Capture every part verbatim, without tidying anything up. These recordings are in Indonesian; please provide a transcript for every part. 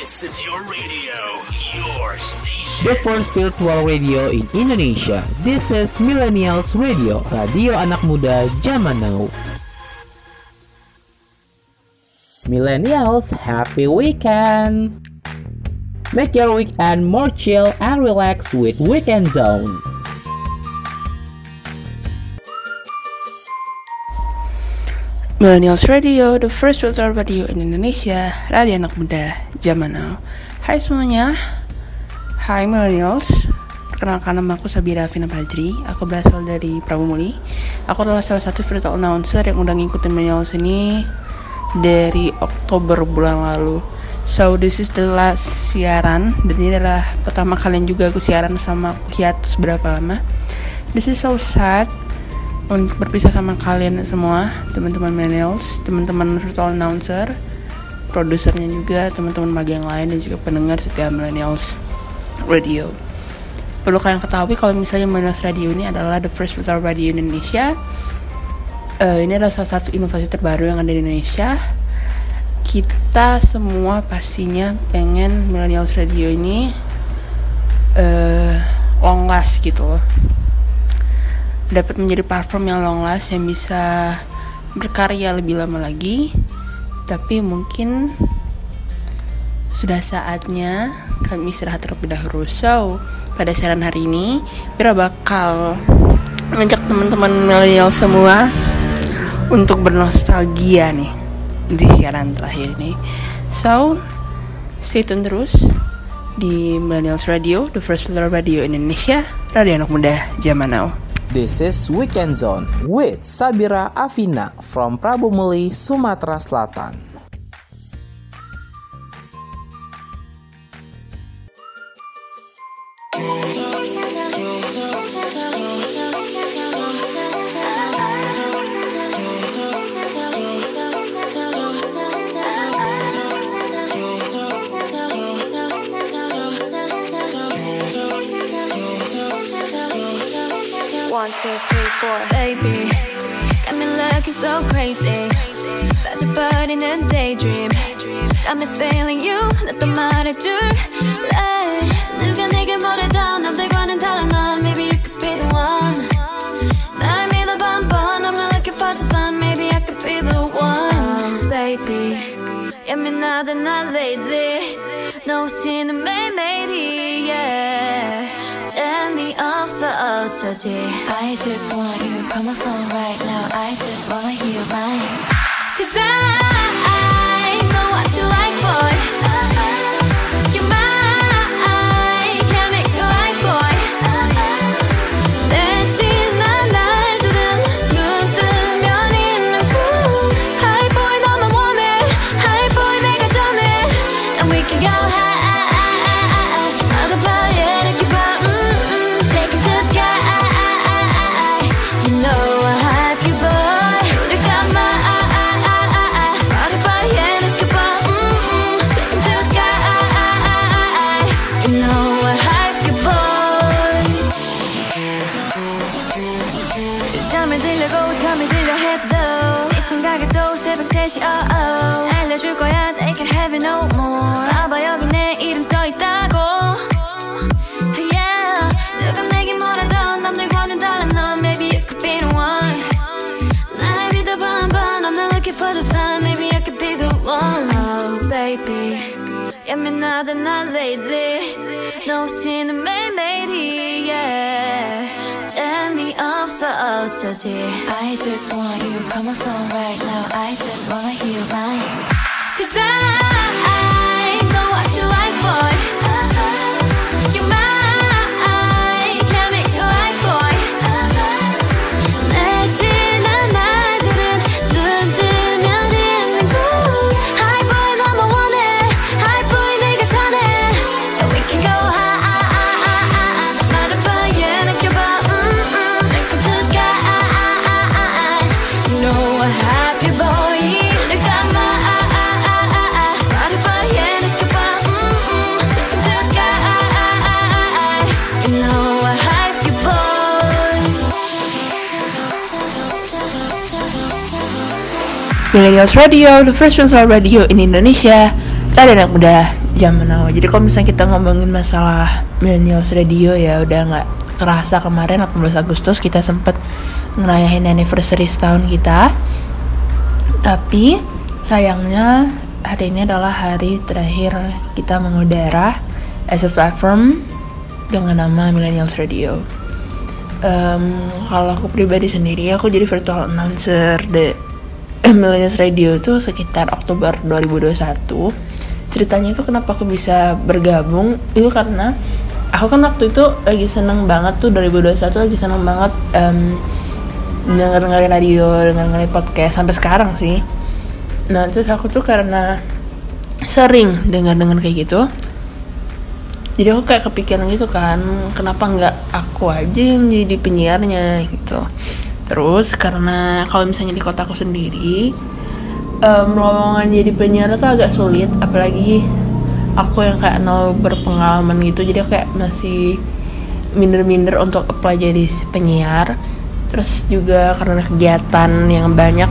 This is your radio, your station. The first virtual radio in Indonesia. This is Millennials Radio, radio anak muda zaman now. Millennials, happy weekend! Make your weekend more chill and relax with Weekend Zone. Millennials Radio, the first virtual radio in Indonesia, radio anak muda zaman now. Hai semuanya, hai Millennials. Perkenalkan, nama aku Sabira Afina Fajri. Aku berasal dari Prabu Muli. Aku adalah salah satu virtual announcer yang udah ngikutin Millennials ini dari Oktober bulan lalu. So this is the last siaran, dan ini adalah pertama kalian juga aku siaran sama hiatus berapa lama. This is so sad untuk berpisah sama kalian semua, teman-teman Millennials, teman-teman virtual announcer, produsernya juga, teman-teman magang lain, dan juga pendengar setia Millennials Radio. Perlu kalian ketahui kalau misalnya Millennials Radio ini adalah the first virtual radio in Indonesia. Uh, ini adalah salah satu inovasi terbaru yang ada di Indonesia. Kita semua pastinya pengen Millennials Radio ini uh, long last gitu loh, dapat menjadi platform yang long last yang bisa berkarya lebih lama lagi. Tapi mungkin sudah saatnya kami istirahat terlebih dahulu. So pada siaran hari ini Bira bakal mengajak teman-teman milenial semua untuk bernostalgia nih di siaran terakhir ini. So stay tune terus di Millennials Radio, the first radio in Indonesia, radio anak muda zaman now. This is Weekend Zone with Sabira Afina from Prabu Muli, Sumatera Selatan. One, two, three, four. Baby, got me looking so crazy. 빠져버리는 daydream. Got me feeling you. 나 또 말해줄래? 누가 내게 뭐래도 남들과는 다른 넌. Maybe you could be the one. 날 믿어봐 한번. I'm not looking for just fun. Maybe I could be the one. Baby, 예민하다 나 lately. 너 없이는 매일매일이 yeah. 재미없어 어쩌지. I just want you, call my phone right now. I just wanna hear your line. Cause I, I know what you like, boy. You're mine, can't make you like, boy. 내 지난 날들은 눈 뜨면 있는 cool High boy 너만 원해. High boy 내가 전해. And we can go high. 나도 봐 이렇게 봐. 잠을 들려고 잠이 들려 해도 네 생각에 또 새벽 세 시 oh oh 알려줄 거야 they can have it no more 봐봐 여기 내 이름 써있다고 yeah 누가 내게 뭐라던 남들과는 달라 넌 maybe you could be the one 날 믿어봐 한번 I'm not looking for this fun maybe I could be the one oh baby 예민하다 나 lately 너 없이는 매일매일이 yeah 재미없어 어쩌지 I just want you, call my phone right now I just wanna hear your line Cause I, I know what you like, boy You're mine, can't make you like, boy 내 지난 날들은 눈 뜨면 있는 cool High boy 너만 원해 High boy 내가 전해 And we can go high 말해봐 yeah 느껴봐 Millennials Radio, the first virtual radio in Indonesia, radio anak muda zaman now. Jadi kalau misalnya kita ngomongin masalah Millennials Radio ya udah nggak kerasa kemarin delapan belas Agustus kita sempet ngerayain anniversary setahun kita. Tapi sayangnya hari ini adalah hari terakhir kita mengudara as a platform dengan nama Millennials Radio. Um, kalau aku pribadi sendiri, aku jadi virtual announcer the Millennials Radio itu sekitar Oktober dua ribu dua puluh satu. Ceritanya itu kenapa aku bisa bergabung itu karena aku kan waktu itu lagi seneng banget tuh dua ribu dua puluh satu lagi seneng banget um, denger-dengerin radio, denger-dengerin podcast sampai sekarang sih. Nah terus aku tuh karena sering denger-denger kayak gitu, jadi aku kayak kepikiran gitu kan, kenapa nggak aku aja yang jadi penyiarnya gitu. Terus karena kalau misalnya di kotaku sendiri um, lowongan jadi penyiar tuh agak sulit, apalagi aku yang kayak nol berpengalaman gitu, jadi aku kayak masih minder-minder untuk apply jadi penyiar. Terus juga karena kegiatan yang banyak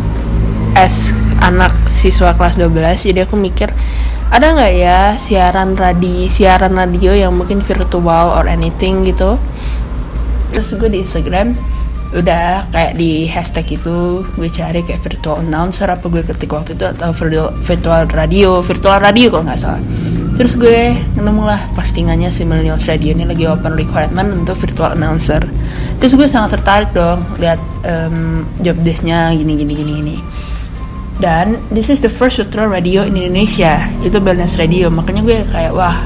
as anak siswa kelas dua belas, jadi aku mikir ada nggak ya siaran radio siaran radio yang mungkin virtual or anything gitu. Terus gue di Instagram udah kayak di hashtag itu gue cari kayak virtual announcer apa gue ketik waktu itu, atau virtual, virtual radio virtual radio kalau nggak salah. Terus gue nemu lah postingannya si Millennials Radio ini lagi open requirement untuk virtual announcer. Terus gue sangat tertarik dong lihat um, job desk-nya gini gini gini gini. Dan this is the first virtual radio in Indonesia, itu Millennials Radio. Makanya gue kayak wah,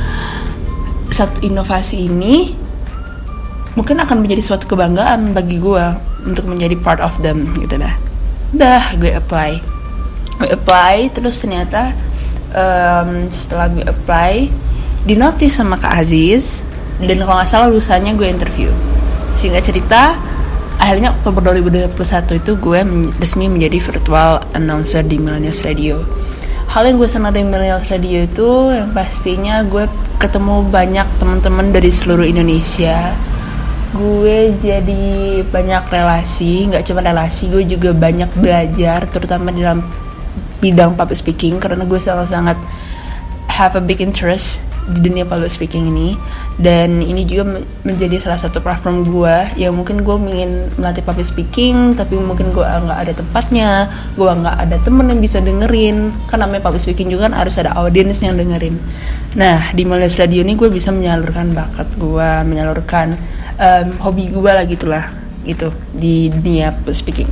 satu inovasi ini mungkin akan menjadi suatu kebanggaan bagi gue untuk menjadi part of them gitu dah. Udah gue apply, gue apply terus ternyata um, setelah gue apply di notice sama Kak Aziz, dan kalau nggak salah lulusannya gue interview. Singkat cerita, akhirnya Oktober dua ribu dua puluh satu itu gue men- resmi menjadi virtual announcer di Millennials Radio. Hal yang gue senang dari Millennials Radio itu yang pastinya gue ketemu banyak teman-teman dari seluruh Indonesia. Gue jadi banyak relasi, nggak cuma relasi, gue juga banyak belajar, terutama dalam bidang public speaking, karena gue sangat-sangat have a big interest di dunia public speaking ini. Dan ini juga menjadi salah satu platform gue yang mungkin gue ingin melatih public speaking, tapi mungkin gue nggak ada tempatnya, gue nggak ada temen yang bisa dengerin, kan namanya public speaking juga kan harus ada audiens yang dengerin. Nah di Millennials Radio ini gue bisa menyalurkan bakat gue, menyalurkan um, hobi gue lah gitulah gitu di dunia public speaking.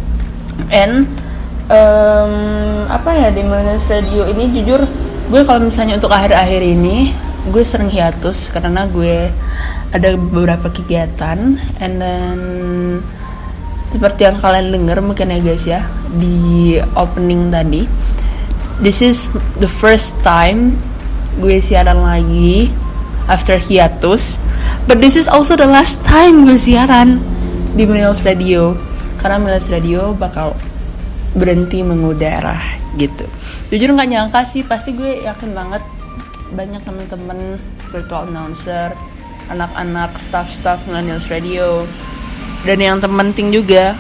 And um, apa ya di Millennials Radio ini jujur gue kalau misalnya untuk akhir-akhir ini gue sering hiatus karena gue ada beberapa kegiatan. And then seperti yang kalian dengar mungkin ya guys ya di opening tadi, this is the first time gue siaran lagi after hiatus, but this is also the last time gue siaran di Millennials Radio, karena Millennials Radio bakal berhenti mengudara gitu. Jujur nggak nyangka sih, pasti gue yakin banget banyak teman-teman virtual announcer, anak-anak staff-staff Millennials Radio, dan yang terpenting juga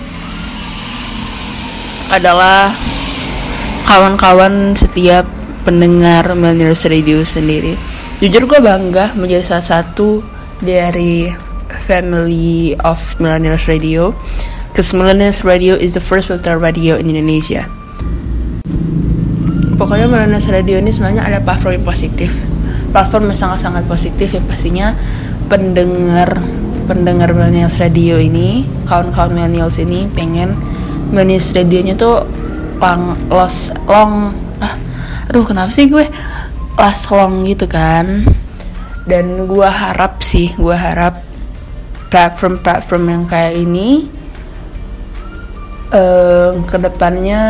adalah kawan-kawan setiap pendengar Millennials Radio sendiri. Jujur gue bangga menjadi salah satu dari family of Millennials Radio, because Millennials Radio is the first virtual radio in Indonesia. Pokoknya Millennials Radio ini sebenarnya ada platform yang positif, platform yang sangat-sangat positif yang pastinya pendengar pendengar Millennials Radio ini, kawan-kawan Millennials ini pengen Millennials Radio-nya tuh long, los, long, ah, aduh kenapa sih gue last long gitu kan. Dan gue harap sih, gue harap platform-platform yang kayak ini um, kedepannya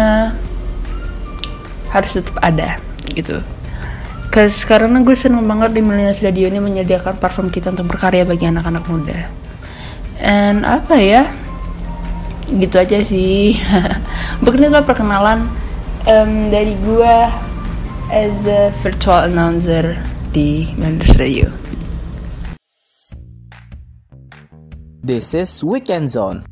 harus tetap ada gitu. Cause karena gue seneng banget di Millennials Radio ini menyediakan platform kita untuk berkarya bagi anak-anak muda. And apa ya, gitu aja sih. Mungkin itu perkenalan um, dari gue as a virtual announcer di Millennials Radio. This is Weekend Zone.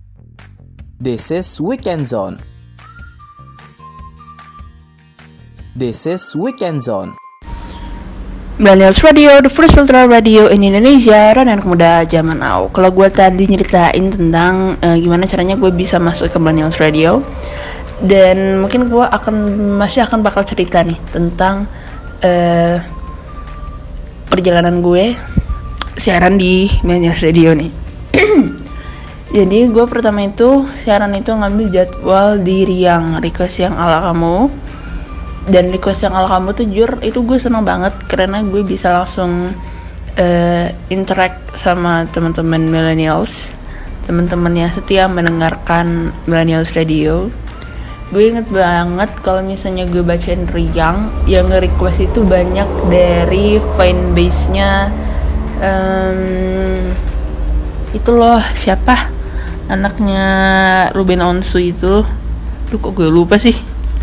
This is Weekend Zone. This is Weekend Zone. Millennials Radio, the first filter radio in Indonesia, dan anak muda zaman now. Kalau gue tadi nyeritain tentang uh, gimana caranya gue bisa masuk ke Millennials Radio, dan mungkin gue akan masih akan bakal cerita nih tentang uh, perjalanan gue siaran di Millennials Radio nih. Jadi gue pertama itu siaran itu ngambil jadwal di Riang, request yang ala kamu. Dan request yang ala kamu tuh jujur itu gue seneng banget karena gue bisa langsung uh, interact sama teman-teman millennials, teman-teman yang setia mendengarkan Millennials Radio. Gue inget banget kalau misalnya gue bacain Riang, yang nge-request itu banyak dari fanbase-nya um, itu loh, siapa anaknya Ruben Onsu itu, duh kok gue lupa sih.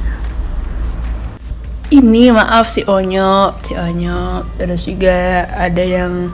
Ini maaf si Onyo, si Onyo. Terus juga ada yang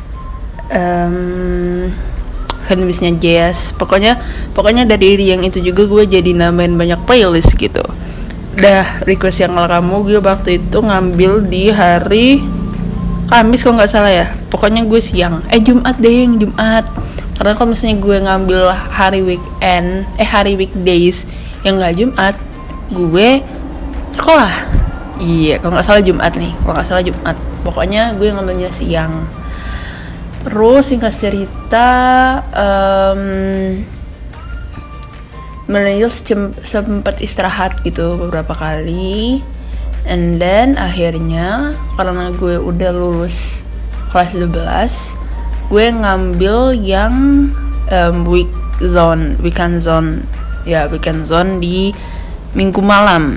um, fanbase-nya Jazz. Pokoknya, pokoknya dari yang itu juga gue jadi nambahin banyak playlist gitu. Dah request yang ala kamu gue waktu itu ngambil di hari Kamis kalau nggak salah ya. Pokoknya gue siang, eh Jumat deh yang Jumat. Karena kalau misalnya gue ngambil hari weekend, eh hari weekdays yang nggak Jumat, gue sekolah. Iya, kalau nggak salah Jumat nih, kalau nggak salah Jumat. Pokoknya gue ngambilnya siang. Terus singkat cerita, um, Millennials sempat istirahat gitu beberapa kali, and then akhirnya karena gue udah lulus kelas dua belas, gue ngambil yang um, week zone, weekend zone, ya weekend zone di minggu malam.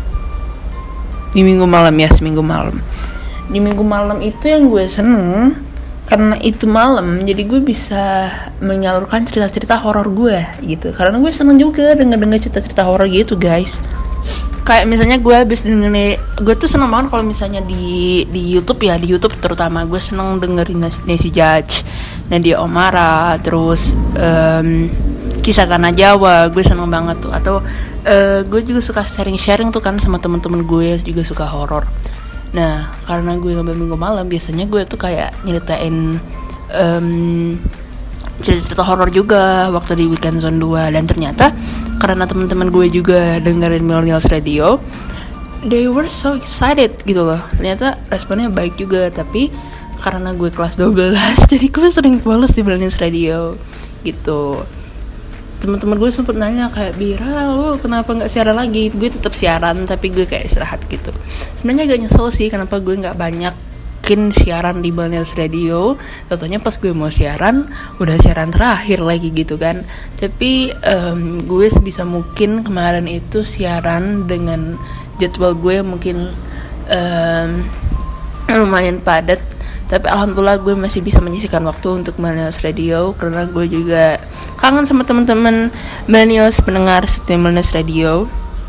Di minggu malam ya, seminggu malam. Di minggu malam itu yang gue seneng karena itu malam, jadi gue bisa menyalurkan cerita-cerita horor gue gitu. Karena gue seneng juga denger-denger cerita-cerita horor gitu, guys. Kayak misalnya gue habis dengerin, gue tuh seneng banget kalau misalnya di di YouTube ya, di YouTube terutama gue seneng dengerin Nancy Judge, Nadia Omara, terus um, Kisah Tanah Jawa, gue seneng banget tuh. Atau uh, gue juga suka sharing-sharing tuh kan sama teman-teman gue yang juga suka horor. Nah, karena gue ngambil minggu malam, biasanya gue tuh kayak nyeritain um, cerita horor juga waktu di Weekend Zone dua. Dan ternyata karena teman-teman gue juga dengerin Millennials Radio, they were so excited gitu loh. Ternyata responnya baik juga. Tapi karena gue kelas dua belas, jadi gue sering bolos di Millennials Radio gitu. Teman-teman gue sempet nanya kayak, Bira lu kenapa nggak siaran lagi? Gue tetap siaran tapi gue kayak istirahat gitu. Sebenarnya agak nyesel sih kenapa gue nggak banyak mungkin siaran di Millennials Radio. Contohnya pas gue mau siaran udah siaran terakhir lagi gitu kan. Tapi um, gue sebisa mungkin kemarin itu siaran dengan jadwal gue mungkin um, lumayan padat. Tapi alhamdulillah gue masih bisa menyisihkan waktu untuk Millennials Radio karena gue juga kangen sama teman-teman Millennials pendengar setia Millennials Radio.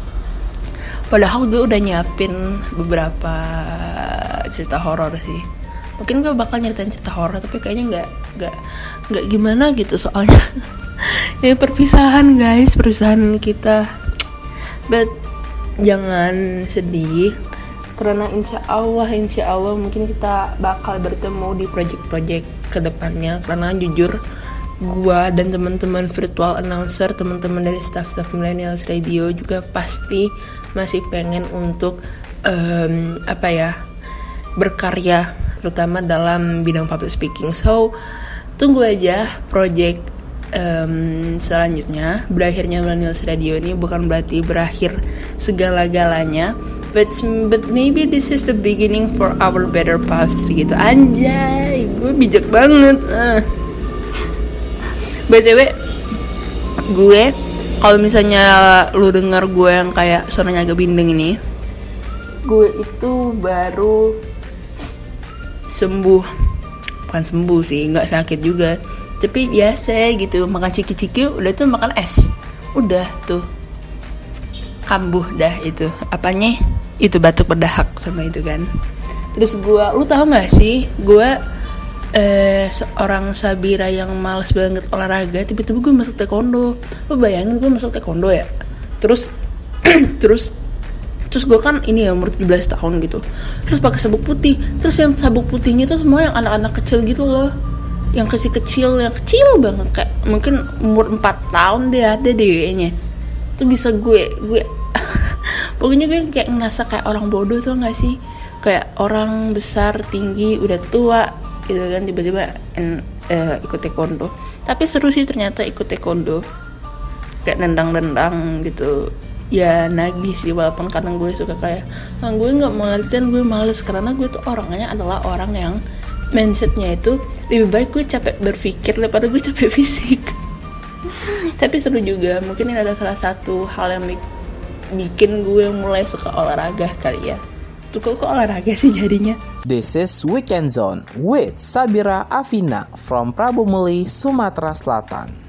Padahal gue udah nyiapin beberapa cerita horor sih. Mungkin gue bakal nyeritain cerita horor tapi kayaknya nggak nggak nggak gimana gitu soalnya. Ya perpisahan guys, perpisahan kita. But jangan sedih karena insya Allah insya Allah mungkin kita bakal bertemu di project-project kedepannya. Karena jujur gue dan teman-teman virtual announcer, teman-teman dari staff-staff Millennials Radio juga pasti masih pengen untuk um, apa ya berkarya, terutama dalam bidang public speaking. So tunggu aja project um, selanjutnya. Berakhirnya Millennials Radio ini bukan berarti berakhir segala-galanya, but but maybe this is the beginning for our better path gitu. Anjay, gue bijak banget. Uh. B T W gue kalau misalnya lu denger gue yang kayak suaranya agak bindeng ini, gue itu baru sembuh. Bukan sembuh sih, gak sakit juga, tapi biasa gitu. Makan ciki-ciki udah tuh makan es, udah tuh kambuh dah itu. Apanya? Itu batuk berdahak sama itu kan. Terus gue, lu tahu gak sih, gue eh, seorang Sabira yang malas banget olahraga, tiba-tiba gue masuk taekwondo. Lu bayangin gue masuk taekwondo ya. Terus terus Terus gue kan ini ya umur tujuh belas tahun gitu. Terus pakai sabuk putih. Terus yang sabuk putihnya tuh semua yang anak-anak kecil gitu loh. Yang kecil-kecil, yang kecil banget, kayak mungkin umur empat tahun deh ada deh kayaknya. Itu bisa gue gue pokoknya gue kayak ngerasa kayak orang bodoh tuh gak sih? Kayak orang besar, tinggi, udah tua gitu kan, tiba-tiba en, uh, ikut taekwondo. Tapi seru sih ternyata ikut taekwondo. Kayak nendang-nendang gitu. Ya nagih sih, walaupun kadang gue suka kayak ah, gue gak mau latihan, gue males. Karena gue tuh orangnya adalah orang yang mindsetnya itu lebih baik gue capek berpikir daripada gue capek fisik. Tapi seru juga, mungkin ini adalah salah satu hal yang bikin gue mulai suka olahraga kali ya. Tuh kok olahraga sih jadinya. This is Weekend Zone with Sabira Afina from Prabu Muli, Sumatera Selatan.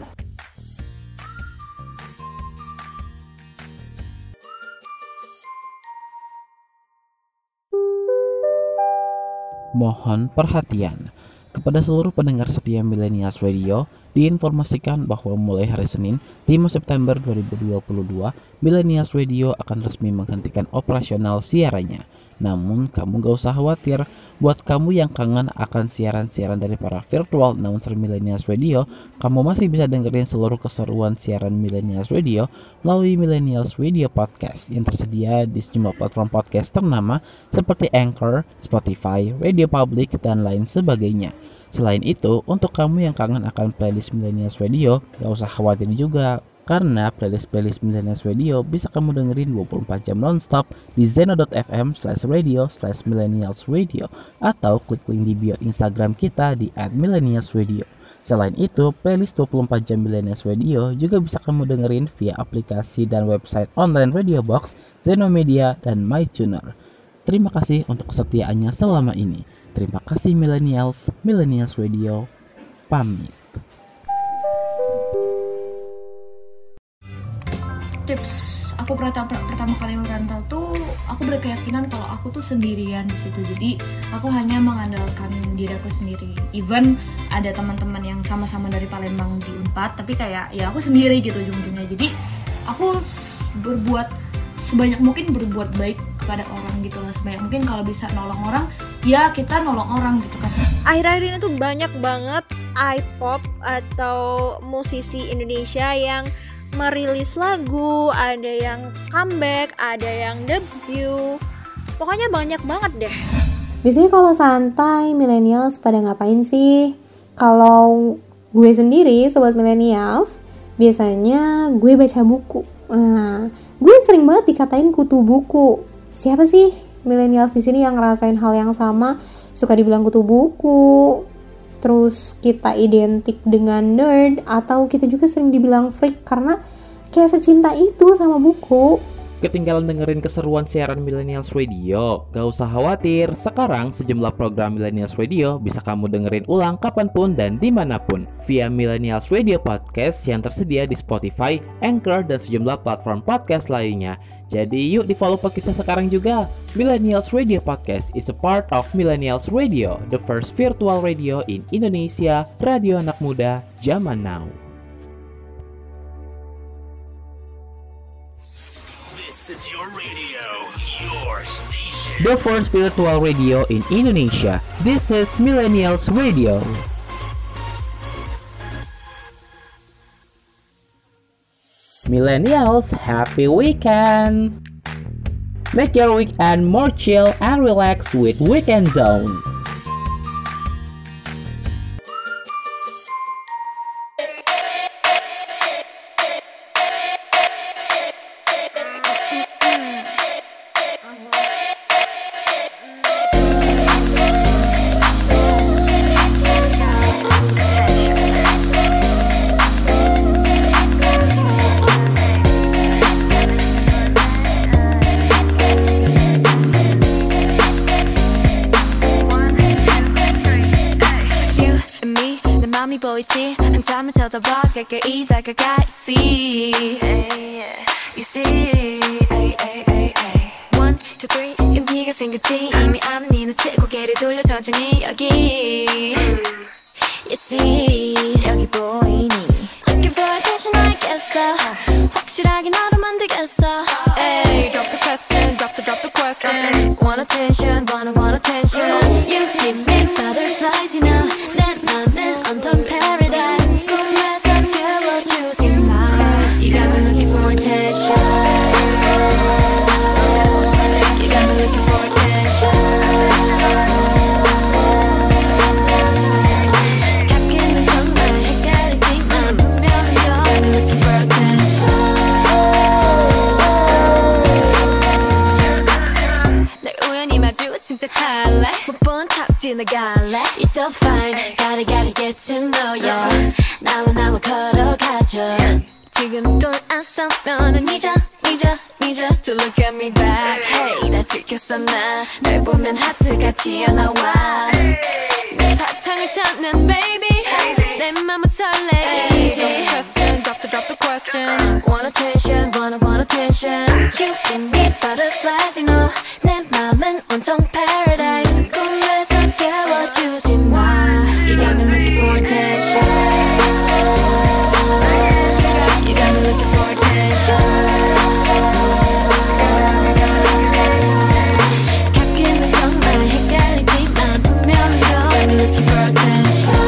Mohon perhatian kepada seluruh pendengar setia Millennials Radio. Diinformasikan bahwa mulai hari Senin lima September dua ribu dua puluh dua Millennials Radio akan resmi menghentikan operasional siarannya. Namun kamu gak usah khawatir, buat kamu yang kangen akan siaran-siaran dari para virtual announcer Millennials Radio, kamu masih bisa dengerin seluruh keseruan siaran Millennials Radio melalui Millennials Radio Podcast yang tersedia di sejumlah platform podcast ternama seperti Anchor, Spotify, Radio Public, dan lain sebagainya. Selain itu, untuk kamu yang kangen akan playlist Millennials Radio, gak usah khawatir juga, karena playlist-playlist Millennials Radio bisa kamu dengerin dua puluh empat jam nonstop di zeno.fm slash radio slash millennials radio atau klik link di bio Instagram kita di at millennials radio. Selain itu, playlist dua puluh empat jam Millennials Radio juga bisa kamu dengerin via aplikasi dan website online Radio Box, Zeno Media, dan MyTuner. Terima kasih untuk kesetiaannya selama ini. Terima kasih Millennials, Millennials Radio, pamit. Tips aku pertama pertama kali merantau tuh aku berkeyakinan kalau aku tuh sendirian di situ, jadi aku hanya mengandalkan diri aku sendiri. Even ada teman-teman yang sama-sama dari Palembang di Unpad, tapi kayak ya aku sendiri gitu ujung-ujungnya. Jadi aku berbuat sebanyak mungkin, berbuat baik kepada orang gitu lah, sebanyak mungkin. Kalau bisa nolong orang, ya kita nolong orang gitu kan. Akhir-akhir ini tuh banyak banget i-pop atau musisi Indonesia yang merilis lagu, ada yang comeback, ada yang debut, pokoknya banyak banget deh. Biasanya kalau santai, millennials pada ngapain sih? Kalau gue sendiri, sobat millennials, biasanya gue baca buku. Nah, gue sering banget dikatain kutu buku. Siapa sih millennials di sini yang ngerasain hal yang sama? Suka dibilang kutu buku, terus kita identik dengan nerd, atau kita juga sering dibilang freak karena kayak secinta itu sama buku. Ketinggalan dengerin keseruan siaran Millennials Radio? Gak usah khawatir, sekarang sejumlah program Millennials Radio bisa kamu dengerin ulang kapanpun dan dimanapun via Millennials Radio Podcast yang tersedia di Spotify, Anchor, dan sejumlah platform podcast lainnya. Jadi yuk di follow podcastnya sekarang juga. Millennials Radio Podcast is a part of Millennials Radio, the first virtual radio in Indonesia, radio anak muda zaman now. This is your radio, your station. The first virtual radio in Indonesia. This is Millennials Radio. Millennials, happy weekend! Make your weekend more chill and relax with Weekend Zone. 보이지 한참을 쳐다봐 가까이 다가가 You see You see One, two, three 용기가 생겼지 이미 아는 네 눈치 고개를 돌려 천천히 여기 You see 여기 보이니 Looking for attention I guess so 확실하게 너를 만들겠어 Ay, drop the question, drop the question. Want attention, wanna want attention. You give me butterflies, you know. 내 맘은 온통 paradise. 꿈에서 깨워주지 마. You got me looking for attention. You got me looking for attention. 가끔은 정말 헷갈리지만 분명히 너. You got me looking for attention. 널 우연히 마주친 척할래 못 본 탑 지나갈래 You're so fine gotta gotta get to know ya 나와 나와 걸어가줘 지금 돌아서면은 잊어 잊어 잊어 To look at me back Hey 다 들켰어 나 널 보면 하트가 튀어나와 내 사탕을 찾는 baby 내 맘은 설레 Drop the question drop the drop the question Want attention wanna want attention You give me butterflies you know 내 맘은 온통 paradise 꿈에서 깨워주지 마 You got me looking for attention You got me looking for attention 가끔은 정말 헷갈리지만 분명히 너 You got me looking for attention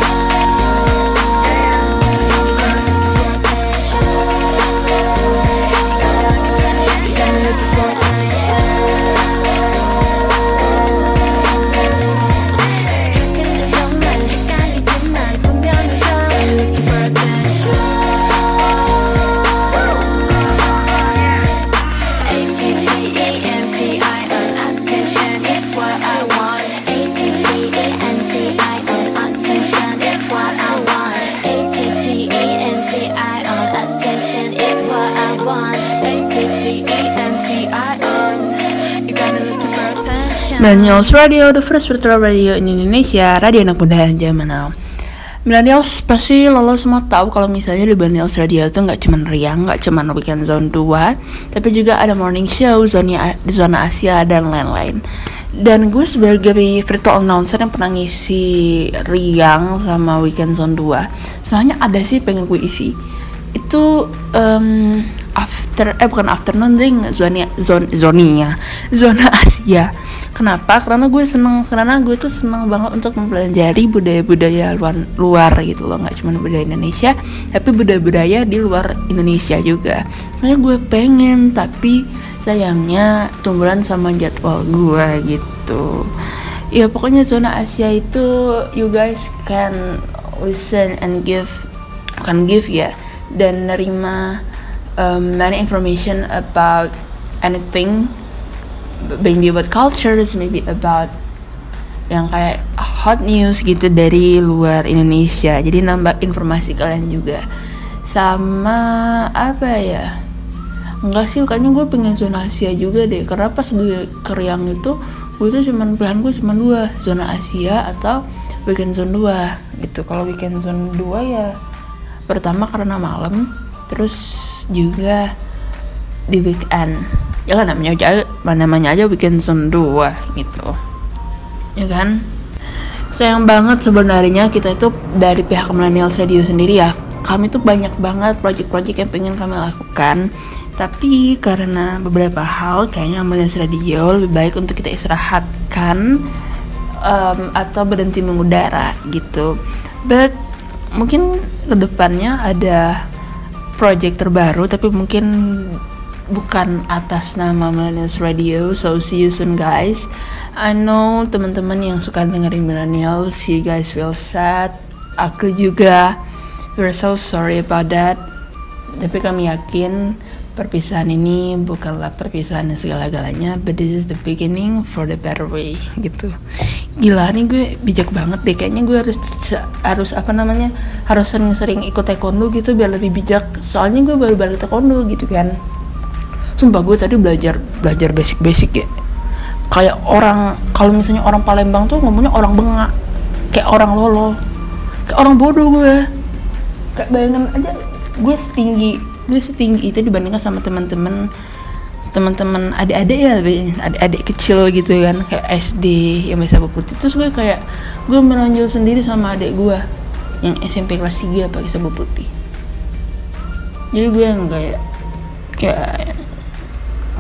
Millennials Radio, the first virtual radio in Indonesia, radio anak muda zaman now. Millennials pasti lo semua tahu kalau misalnya di Millennials Radio itu nggak cuma Riang, nggak cuma Weekend Zone dua, tapi juga ada morning show, zona zona Asia dan lain-lain. Dan gue sebagai virtual announcer yang pernah ngisi Riang sama Weekend Zone dua, soalnya ada sih pengen gue isi. Itu um, after eh bukan afternoon ding zona zon zonia zona Asia. Kenapa? Karena gue seneng karena gue tuh seneng banget untuk mempelajari budaya-budaya luar luar gitu loh, nggak cuma budaya Indonesia tapi budaya-budaya di luar Indonesia juga. Makanya gue pengen, tapi sayangnya tumburan sama jadwal gue gitu. Ya pokoknya zona Asia itu you guys can listen and give can give ya dan nerima um, many information about anything, maybe about cultures, maybe about yang kayak hot news gitu dari luar Indonesia. Jadi nambah informasi kalian juga. Sama apa ya? Enggak sih, kayaknya gue pengen zona Asia juga deh. Karena pas gue ke Riang itu, gue tuh cuman pilihan gue cuma dua, zona Asia atau Weekend Zone dua gitu. Kalau Weekend Zone dua ya pertama karena malam, terus juga di weekend. Ya kan namanya aja, namanya aja Weekend Zone dua gitu. Ya kan? Sayang banget sebenarnya kita itu dari pihak Millennials Radio sendiri ya. Kami tuh banyak banget project-project yang pengen kami lakukan. Tapi karena beberapa hal kayaknya Millennials Radio lebih baik untuk kita istirahatkan um, atau berhenti mengudara gitu. But mungkin kedepannya ada project terbaru, tapi mungkin bukan atas nama Millennials Radio. So see you soon guys. I know teman-teman yang suka dengerin Millennials, you guys feel sad. Aku juga. We're so sorry about that. Tapi kami yakin perpisahan ini bukanlah perpisahan yang segala-galanya, but this is the beginning for the better way gitu. Gila nih gue bijak banget deh, kayaknya gue harus harus apa namanya harus sering-sering ikut taekwondo gitu biar lebih bijak. Soalnya gue baru balik taekwondo gitu kan. Sumpah gue tadi belajar belajar basic-basic ya. Kayak orang, kalau misalnya orang Palembang tuh ngomongnya orang bengak, kayak orang lolo, kayak orang bodoh gue. Kayak bayangin aja gue setinggi gue setinggi itu dibandingkan sama teman-teman teman-teman adik-adik ya, adik-adik kecil gitu kan, kayak S D yang biasa putih. Terus gue kayak gue menonjol sendiri sama adik gue yang S M P kelas tiga pakai sabuk putih. Jadi gue yang kayak kayak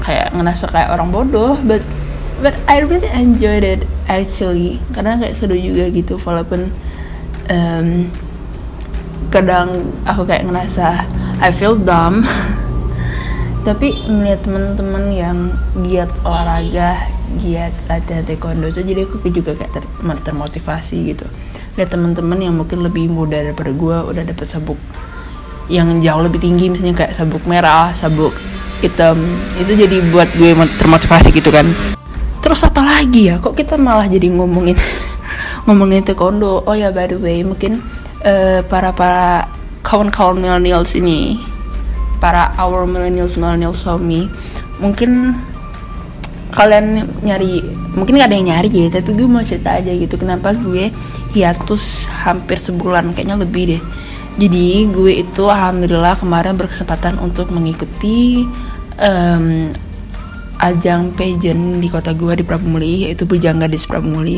kayak ngerasa kayak orang bodoh, but but I really enjoyed it actually, karena kayak seru juga gitu, walaupun um, kadang aku kayak ngerasa I feel dumb tapi melihat teman-teman yang giat olahraga, giat latihan taekwondo tuh, jadi aku juga kayak ter- termotivasi gitu. Lihat teman-teman yang mungkin lebih muda daripada gue udah dapet sabuk yang jauh lebih tinggi, misalnya kayak sabuk merah, sabuk hitam, itu jadi buat gue termotivasi gitu kan. Terus apa lagi ya, kok kita malah jadi ngomongin ngomongin taekwondo. Oh ya, by the way, mungkin uh, para para kawan-kawan millennials ini, para our millennials millennials Somi, mungkin kalian nyari, mungkin gak ada yang nyari ya, tapi gue mau cerita aja gitu kenapa gue hiatus hampir sebulan, kayaknya lebih deh. Jadi gue itu alhamdulillah kemarin berkesempatan untuk mengikuti um, ajang pageant di kota gue, di Prabumuli, yaitu Bujanggadis Prabumuli.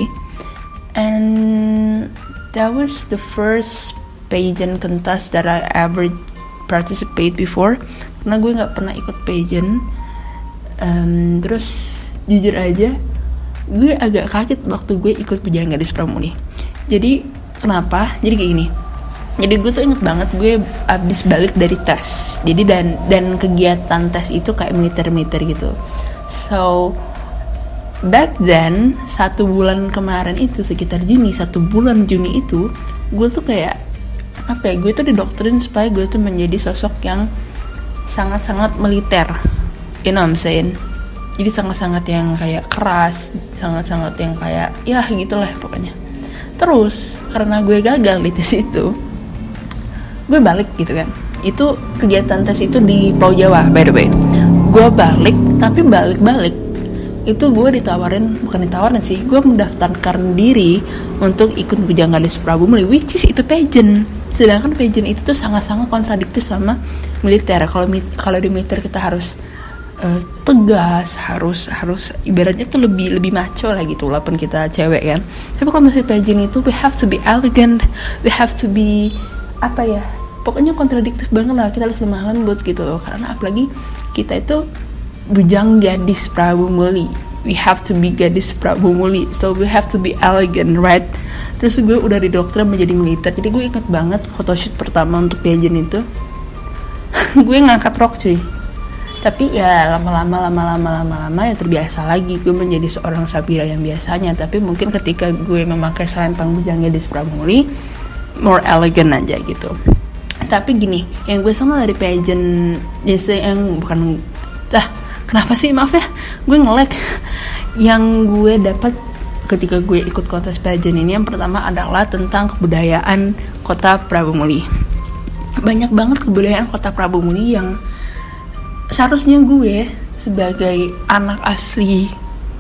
And that was the first pageant contest that I ever participate before, karena gue nggak pernah ikut pageant. Um, terus jujur aja, gue agak kaget waktu gue ikut Bujanggadis Prabumuli. Jadi kenapa? Jadi kayak gini. Jadi gue tuh inget banget gue abis balik dari tes. Jadi dan dan kegiatan tes itu kayak militer-militer gitu. So back then, satu bulan kemarin itu sekitar Juni, satu bulan Juni itu, gue tuh kayak apa ya? Gue tuh didoktrin supaya gue tuh menjadi sosok yang sangat-sangat militer. You know what I'm saying? Jadi sangat-sangat yang kayak keras, sangat-sangat yang kayak ya gitulah pokoknya. Terus karena gue gagal di tes itu, gue balik gitu kan. Itu kegiatan tes itu di Pulau Jawa, by the way. Gue balik, tapi balik-balik itu gue ditawarin, bukan ditawarin sih, gue mendaftarkan diri untuk ikut Bujanggadis Prabumuli, which is itu pageant. Sedangkan pageant itu tuh sangat-sangat kontradiktif sama militer. Kalau kalau di militer kita harus uh, tegas, harus harus ibaratnya tuh lebih lebih macho lah gitu, walaupun kita cewek kan. Tapi kalau misalnya pageant itu we have to be elegant, we have to be apa ya, pokoknya kontradiktif banget lah, kita harus lemah lembut gitu loh, karena apalagi kita itu Bujanggadis Prabumuli, we have to be gadis Prabumuli, so we have to be elegant, right? Terus gue udah didoktrin menjadi militer, jadi gue ingat banget photoshoot pertama untuk pageant itu gue ngangkat rok cuy, tapi ya lama-lama lama-lama lama-lama ya terbiasa lagi, gue menjadi seorang Sabira yang biasanya. Tapi mungkin ketika gue memakai selempang Bujanggadis Prabumuli, more elegant aja gitu. Tapi gini, yang gue sama dari pageant biasa yang bukan lah, kenapa sih, maaf ya gue nge-lag. Yang gue dapat ketika gue ikut kontes pageant ini, yang pertama adalah tentang kebudayaan kota Prabumuli. Banyak banget kebudayaan kota Prabumuli yang seharusnya gue sebagai anak asli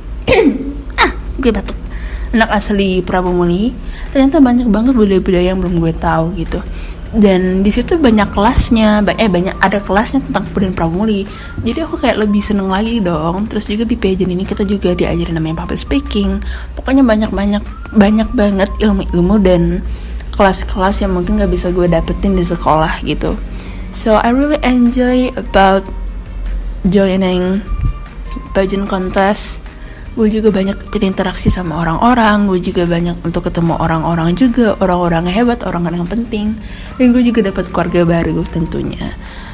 ah gue batuk anak asli Prabumuli, ternyata banyak banget budaya-budaya yang belum gue tahu gitu. Dan di situ banyak kelasnya, eh banyak ada kelasnya tentang kebudayaan Prabumuli. Jadi aku kayak lebih seneng lagi dong. Terus juga di pageant ini kita juga diajarin namanya public speaking. Pokoknya banyak-banyak banyak banget ilmu-ilmu dan kelas-kelas yang mungkin gak bisa gue dapetin di sekolah gitu. So I really enjoy about joining pageant contest. Gue juga banyak berinteraksi sama orang-orang, gue juga banyak untuk ketemu orang-orang juga, orang-orang yang hebat, orang-orang yang penting. Dan gue juga dapat keluarga baru tentunya.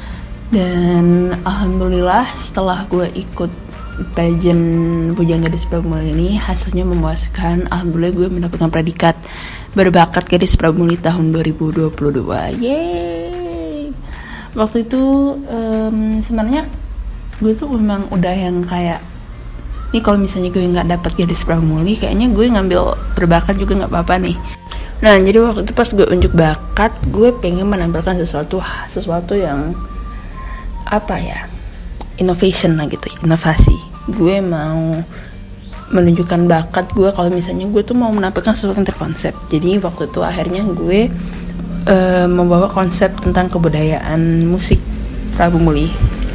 Dan alhamdulillah setelah gue ikut pageant Bujanggadis Prabumuli ini, hasilnya memuaskan. Alhamdulillah gue mendapatkan predikat berbakat gadis Prabumuli tahun dua ribu dua puluh dua. Yeay. Waktu itu um, sebenarnya gue tuh memang udah yang kayak, ini kalau misalnya gue nggak dapat gadis Prabumuli, kayaknya gue ngambil berbakat juga nggak apa-apa nih. Nah, jadi waktu itu pas gue unjuk bakat, gue pengen menampilkan sesuatu sesuatu yang apa ya, innovation lah gitu, inovasi. Gue mau menunjukkan bakat gue kalau misalnya gue tuh mau menampilkan sesuatu yang terkonsep. Jadi waktu itu akhirnya gue uh, membawa konsep tentang kebudayaan musik Prabumuli.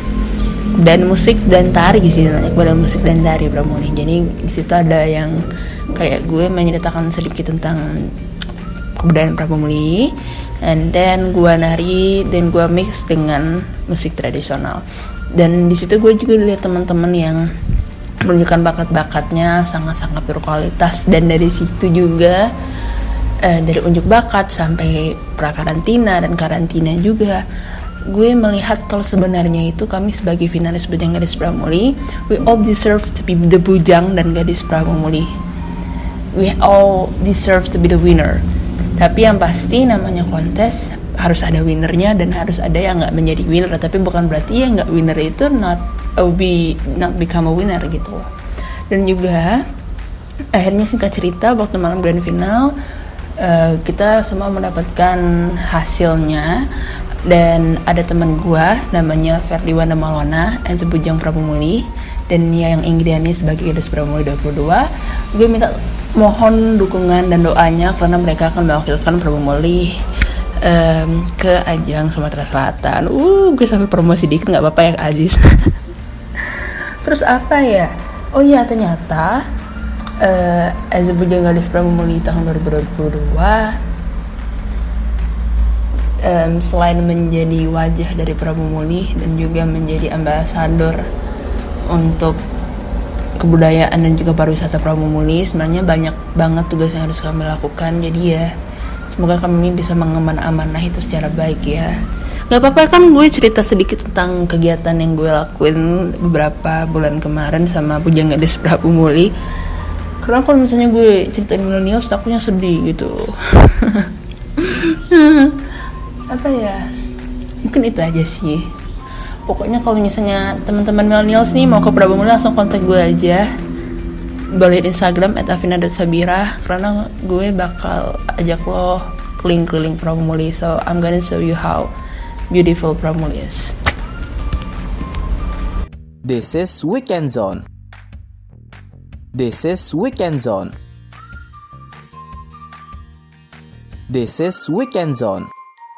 Dan musik dan tari sih namanya, kemudian musik dan tari Prabumuli. Jadi di situ ada yang kayak gue menceritakan sedikit tentang kebudayaan Prabumuli, and then gue nari dan gue mix dengan musik tradisional. Dan di situ gue juga lihat teman-teman yang menunjukkan bakat-bakatnya sangat-sangat berkualitas, dan dari situ juga eh, dari unjuk bakat sampai pra-karantina dan karantina juga, gue melihat kalau sebenarnya itu kami sebagai finalis Bujang Gadis Pramuli, we all deserve to be the Bujang dan Gadis Pramuli. We all deserve to be the winner. Tapi yang pasti namanya kontes harus ada winnernya dan harus ada yang nggak menjadi winner. Tapi bukan berarti yang nggak winner itu not uh, be not become a winner gitu loh. Dan juga akhirnya singkat cerita waktu malam grand final uh, kita semua mendapatkan hasilnya. Dan ada teman gua namanya Ferdiwana Malona and Sebujang Pramuli, dan Nia yang Inggriani sebagai Gadis Pramuli dua puluh dua. Gue minta mohon dukungan dan doanya karena mereka akan mewakilkan Pramuli um, ke ajang Sumatera Selatan. Uh, gue sampai promosi dikit nggak apa-apa ya Kak Aziz. Terus apa ya? Oh iya, ternyata uh, Sebujang Gadis Pramuli tahun dua ribu dua puluh dua Um, selain menjadi wajah dari Pramuli dan juga menjadi ambasador untuk kebudayaan dan juga pariwisata Pramuli, sebenarnya banyak banget tugas yang harus kami lakukan. Jadi ya semoga kami bisa mengemban amanah itu secara baik ya. Gak apa-apa kan gue cerita sedikit tentang kegiatan yang gue lakuin beberapa bulan kemarin sama Bujang Gadis Pramuli, karena kalau misalnya gue ceritain millennials takutnya sedih gitu. Apa ya, mungkin itu aja sih. Pokoknya kalau misalnya teman-teman millennials nih mau ke Pramuli, langsung kontak gue aja, balik Instagram at afina dot sabira, karena gue bakal ajak lo keliling-keliling Pramuli. So I'm gonna show you how beautiful Pramuli is. This is Weekend Zone. This is Weekend Zone. This is Weekend Zone.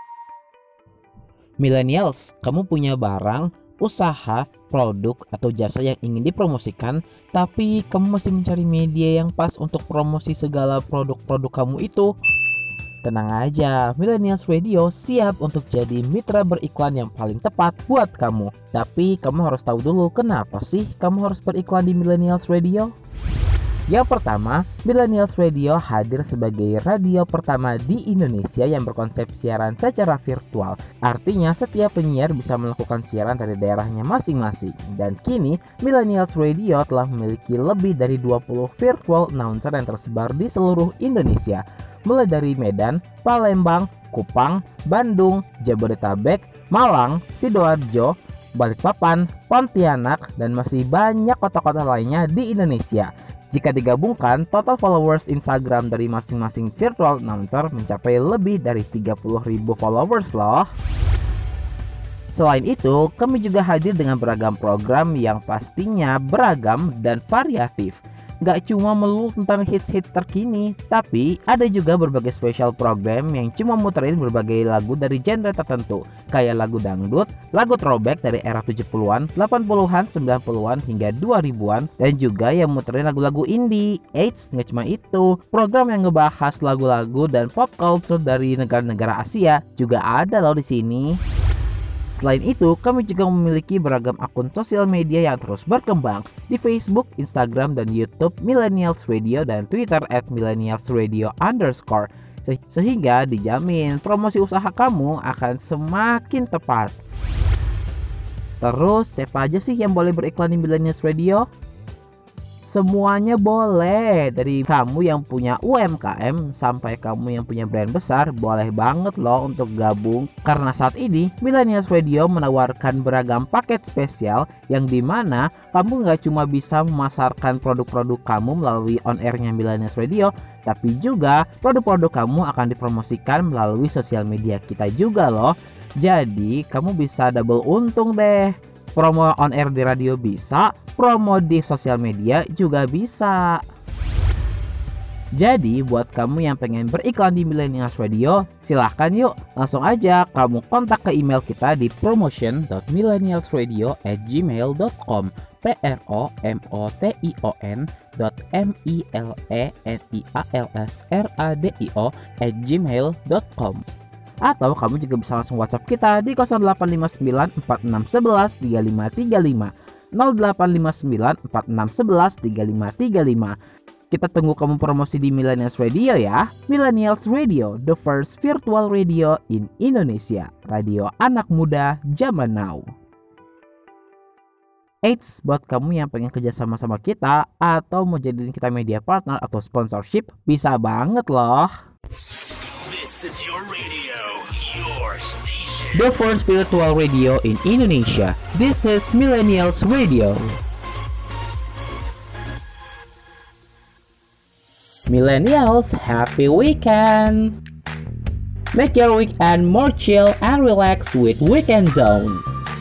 Millennials, kamu punya barang, usaha, produk, atau jasa yang ingin dipromosikan, tapi kamu masih mencari media yang pas untuk promosi segala produk-produk kamu itu? Tenang aja, Millennials Radio siap untuk jadi mitra beriklan yang paling tepat buat kamu. Tapi kamu harus tahu dulu kenapa sih kamu harus beriklan di Millennials Radio? Yang pertama, Millennials Radio hadir sebagai radio pertama di Indonesia yang berkonsep siaran secara virtual. Artinya setiap penyiar bisa melakukan siaran dari daerahnya masing-masing. Dan kini, Millennials Radio telah memiliki lebih dari dua puluh virtual announcer yang tersebar di seluruh Indonesia. Mulai dari Medan, Palembang, Kupang, Bandung, Jabodetabek, Malang, Sidoarjo, Balikpapan, Pontianak, dan masih banyak kota-kota lainnya di Indonesia. Jika digabungkan, total followers Instagram dari masing-masing virtual announcer mencapai lebih dari tiga puluh ribu followers loh. Selain itu, kami juga hadir dengan beragam program yang pastinya beragam dan variatif. Gak cuma melulu tentang hits-hits terkini, tapi ada juga berbagai special program yang cuma muterin berbagai lagu dari genre tertentu, kayak lagu dangdut, lagu throwback dari era tujuh puluhan, delapan puluhan, sembilan puluhan hingga dua ribuan, dan juga yang muterin lagu-lagu indie. Eits, gak cuma itu, program yang ngebahas lagu-lagu dan pop culture dari negara-negara Asia juga ada loh di sini. Selain itu, kami juga memiliki beragam akun sosial media yang terus berkembang di Facebook, Instagram, dan YouTube Millennials Radio dan Twitter at millennials radio underscore. Se- sehingga dijamin promosi usaha kamu akan semakin tepat. Terus, siapa aja sih yang boleh beriklan di Millennials Radio? Semuanya boleh, dari kamu yang punya U M K M sampai kamu yang punya brand besar, boleh banget loh untuk gabung. Karena saat ini Millennials Radio menawarkan beragam paket spesial yang dimana kamu gak cuma bisa memasarkan produk-produk kamu melalui on-airnya Millennials Radio, tapi juga produk-produk kamu akan dipromosikan melalui sosial media kita juga loh. Jadi kamu bisa double untung deh. Promo on air di radio bisa, promo di sosial media juga bisa. Jadi buat kamu yang pengen beriklan di Millennials Radio, silahkan yuk langsung aja kamu kontak ke email kita di promotion dot millennialsradio at gmail dot com p r o m o t i o n dot m i l e n i a l s r a d i o at gmail dot com. Atau kamu juga bisa langsung WhatsApp kita di nol delapan lima sembilan empat enam satu satu tiga lima tiga lima nol delapan lima sembilan empat enam satu satu tiga lima tiga lima. Kita tunggu kamu promosi di Millennials Radio ya. Millennials Radio, the first virtual radio in Indonesia. Radio anak muda zaman now. Eits, buat kamu yang pengen kerja sama-sama kita atau mau jadiin kita media partner atau sponsorship, bisa banget loh. This is your radio, your station. The first virtual radio in Indonesia. This is Millennials Radio. Millennials, happy weekend! Make your weekend more chill and relax with Weekend Zone.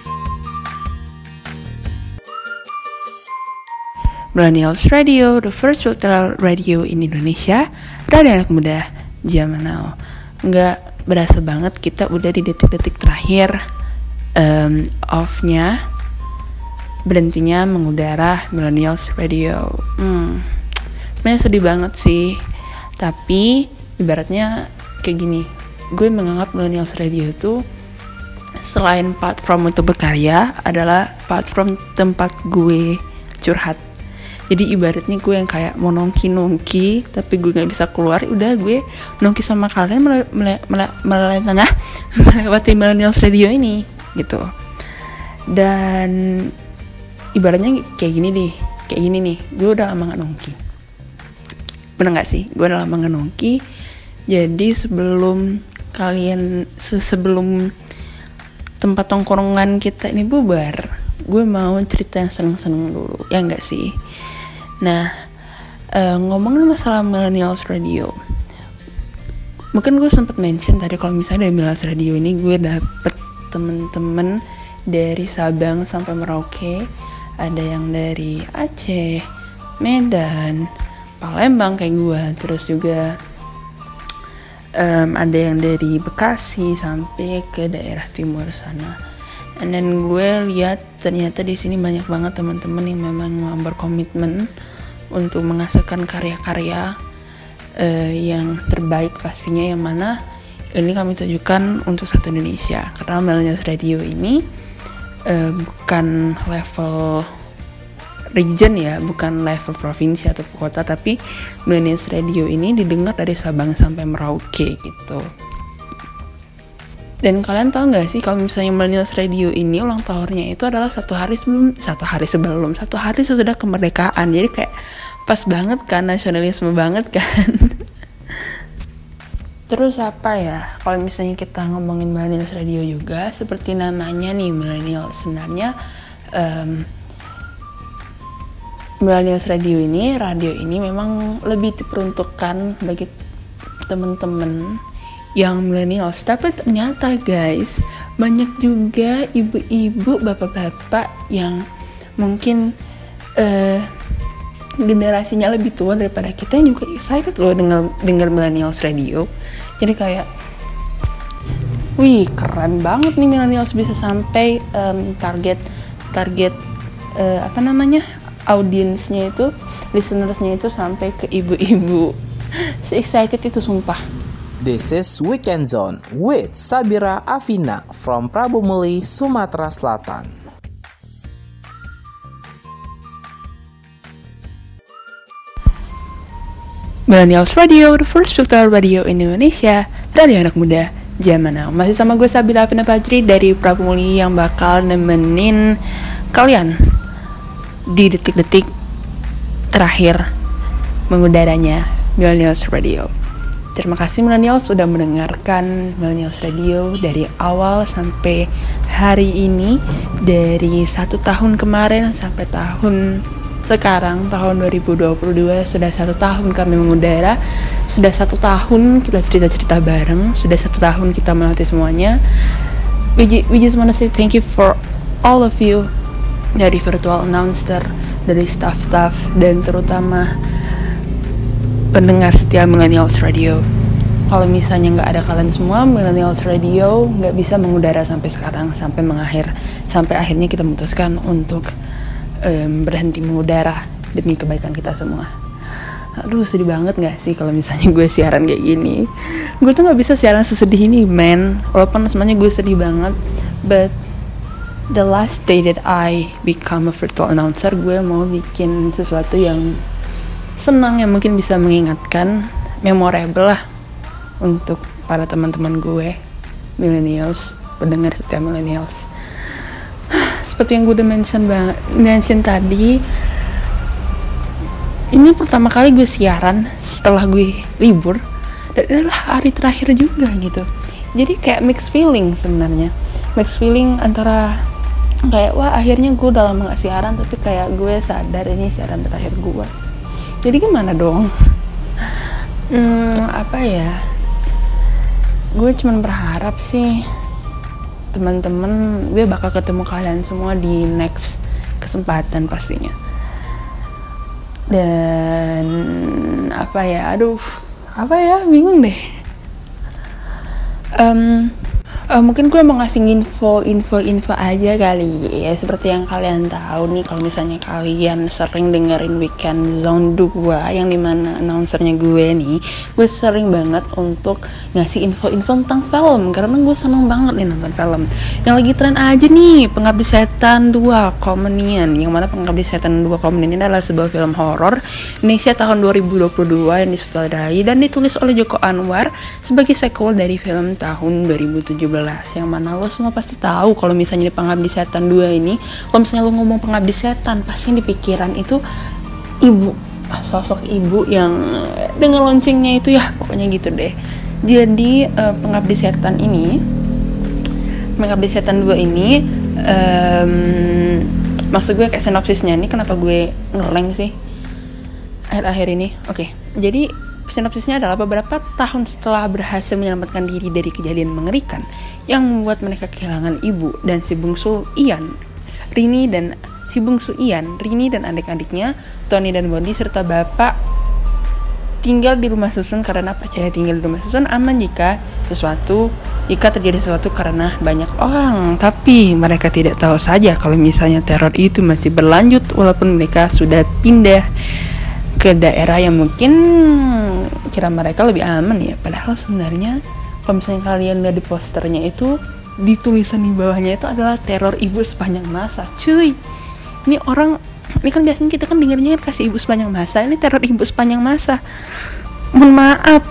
Millennials Radio, the first virtual radio in Indonesia. Radio anak muda zaman now. Nggak berasa banget kita udah di detik-detik terakhir um, off-nya, berhentinya mengudara Millennials Radio. Hmm. Sebenarnya sedih banget sih, tapi ibaratnya kayak gini, gue menganggap Millennials Radio itu selain platform untuk berkarya adalah platform tempat gue curhat. Jadi ibaratnya gue yang kayak mau nongki-nongki tapi gue gak bisa keluar, udah gue nongki sama kalian mele- mele- mele- mele- mele- melewati Millennials Radio ini gitu. Dan ibaratnya kayak gini deh, kayak gini nih, gue udah lama gak nongki. Bener gak sih? Gue udah lama gak nongki. Jadi sebelum kalian, sebelum tempat tongkrongan kita ini bubar, gue mau cerita yang seneng-seneng dulu, ya gak sih? Nah, uh, ngomongin masalah Millennials Radio, mungkin gue sempet mention tadi kalau misalnya dari Millennials Radio ini gue dapet temen-temen dari Sabang sampai Merauke, ada yang dari Aceh, Medan, Palembang kayak gue, terus juga um, ada yang dari Bekasi sampai ke daerah timur sana. And then gue lihat ternyata di sini banyak banget teman-teman yang memang berkomitmen untuk menghasilkan karya-karya uh, yang terbaik pastinya, yang mana ini kami tujukan untuk satu Indonesia. Karena Millennials Radio ini uh, bukan level region ya, bukan level provinsi atau kota, tapi Millennials Radio ini didengar dari Sabang sampai Merauke gitu. Dan kalian tahu nggak sih kalau misalnya Millennials Radio ini ulang tahunnya itu adalah satu hari sebelum satu hari sebelum satu hari sesudah kemerdekaan. Jadi kayak pas banget kan, nasionalisme banget kan. Terus apa ya? Kalau misalnya kita ngomongin Millennials Radio juga, seperti namanya nih Millennials, sebenarnya um, Millennials Radio ini, radio ini memang lebih diperuntukkan bagi teman-teman yang millennials. Tapi ternyata guys, banyak juga ibu-ibu, bapak-bapak yang mungkin uh, generasinya lebih tua daripada kita yang juga excited loh dengar dengar Millennials Radio. Jadi kayak, wih keren banget nih Millennials bisa sampai um, target target uh, apa namanya audiensnya itu, listenersnya itu sampai ke ibu-ibu. Se-excited itu sumpah. This is Weekend Zone with Sabira Afina from Prabu Muli, Sumatera Selatan. Millennials Radio, the first virtual radio in Indonesia, radio anak muda zaman now. Masih sama gue Sabira Afina Fajri dari Prabu Muli yang bakal nemenin kalian di detik-detik terakhir mengudaranya Millennials Radio. Terima kasih Millennials sudah mendengarkan Millennials Radio dari awal sampai hari ini, dari satu tahun kemarin sampai tahun sekarang, tahun dua ribu dua puluh dua. Sudah satu tahun kami mengudara, sudah satu tahun kita cerita-cerita bareng, sudah satu tahun kita melewati semuanya. We, we just wanna say thank you for all of you, dari virtual announcer, dari staff-staff, dan terutama pendengar setia Millennials Radio. Kalau misalnya nggak ada kalian semua, Millennials Radio nggak bisa mengudara sampai sekarang, sampai mengakhir, sampai akhirnya kita memutuskan untuk um, berhenti mengudara demi kebaikan kita semua. Aduh sedih banget gak sih kalau misalnya gue siaran kayak gini. Gue tuh gak bisa siaran sesedih ini man. Walaupun sebenarnya gue sedih banget, but the last day that I become a virtual announcer, gue mau bikin sesuatu yang senang, yang mungkin bisa mengingatkan, memorable lah untuk para teman-teman gue millennials, pendengar setia millennials. Seperti yang gue udah mention, bang, mention tadi, ini pertama kali gue siaran setelah gue libur, dan ini adalah hari terakhir juga gitu. Jadi kayak mixed feeling sebenarnya, mixed feeling antara kayak wah akhirnya gue udah lama gak siaran, tapi kayak gue sadar ini siaran terakhir gue. Jadi gimana dong? Hmm, apa ya? Gue cuman berharap sih teman-teman gue bakal ketemu kalian semua di next kesempatan pastinya. Dan apa ya, aduh apa ya, bingung deh. um, uh, mungkin gue mau ngasih info info info aja kali ya, seperti yang kalian tahu nih, kalau misalnya kalian sering dengerin Weekend Zone dua yang dimana announcernya gue nih, gue sering banget untuk ngasih info-info tentang film, karena gue seneng banget nih nonton film. Yang lagi tren aja nih, Pengabdi Setan dua Komenian, yang mana Pengabdi Setan dua Komenian ini adalah sebuah film horor Indonesia tahun dua ribu dua puluh dua yang disutradarai dan ditulis oleh Joko Anwar sebagai sequel dari film tahun dua ribu tujuh belas, yang mana lo semua pasti tahu kalau misalnya di Pengabdi Setan dua ini, kalau misalnya lo ngomong Pengabdi Setan, pasti yang di pikiran itu ibu, sosok ibu yang dengan loncengnya itu ya, pokoknya gitu deh. Jadi uh, Pengabdi Setan ini, Pengabdi Setan dua ini, um, maksud gue kayak sinopsisnya ini, kenapa gue ngeleng sih akhir-akhir ini? Oke, okay. Jadi sinopsisnya adalah beberapa tahun setelah berhasil menyelamatkan diri dari kejadian mengerikan yang membuat mereka kehilangan ibu dan si bungsu Ian, Rini dan si bungsu Ian, Rini dan adik-adiknya Tony dan Bondi serta bapak tinggal di rumah susun karena percaya tinggal di rumah susun aman jika sesuatu jika terjadi sesuatu karena banyak orang. Tapi mereka tidak tahu saja kalau misalnya teror itu masih berlanjut walaupun mereka sudah pindah ke daerah yang mungkin kira mereka lebih aman ya. Padahal sebenarnya kalau misalnya kalian lihat di posternya itu, di tulisan di bawahnya itu adalah teror ibu sepanjang masa. Cuy, ini orang, ini kan biasanya kita kan dengarnya kan kasih ibu sepanjang masa, ini teror ibu sepanjang masa. Mohon maaf,